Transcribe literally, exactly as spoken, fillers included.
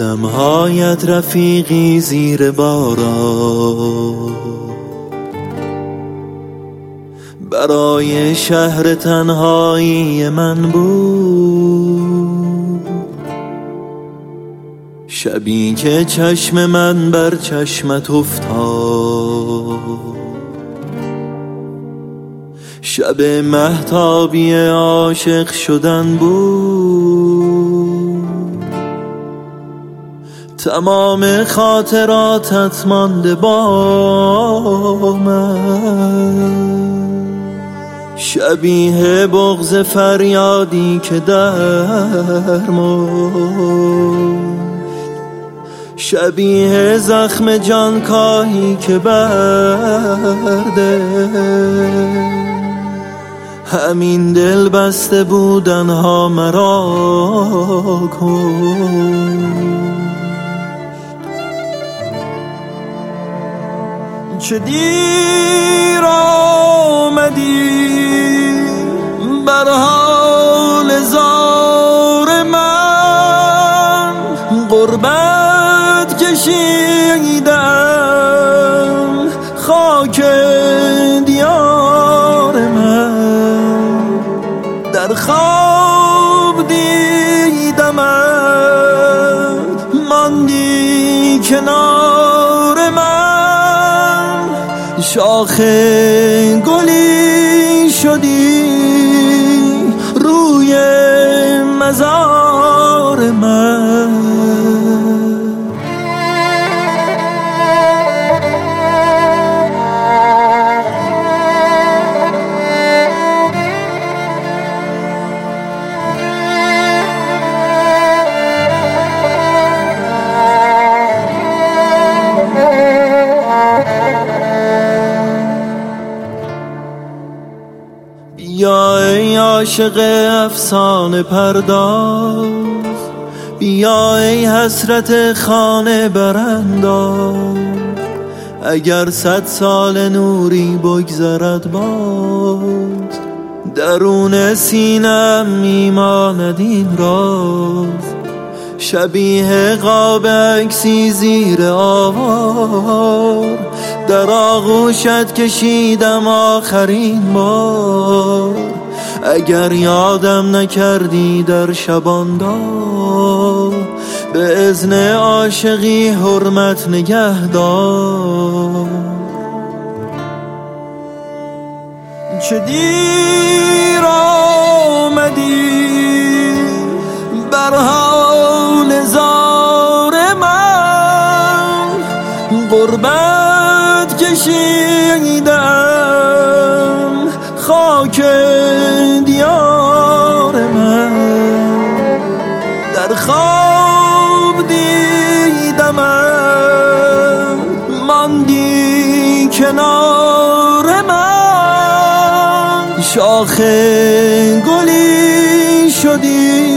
قدم‌هایت رفیقی زیر باران، برای شهر تنهایی من بود. شبی که چشم من بر چشمت افتاد، شب مهتابی عاشق شدن بود. تمام خاطراتت مانده با من، شبیه بغض فریادی که در مرد، شبیه زخم جانکاهی که برده. همین دل بسته بودنها مرا کن. چه دیر آمدی بر حال زار من، غربت کشیدم خاک دیار من. در خواب دیدمت ماندی کنار من، شاخ گلی شدی روی مزار من. بیا ای عاشق افسانه پرداز، بیا ای حسرت خانه برانداز. اگر صد سال نوری بگذرد باز، درون سینم میماند این راز. شبیه قاب عکسی زیر آوار، در آغوشت کشیدم آخرین بار. اگر یادم نکردی در شباندار، به اذن عاشقی حرمت نگهدار. چه دیر آمدی بر حال زار من، غربت کشیدم خاک دیار من. در خواب دیدمت ماندی کنار من، شاخ گلی شدی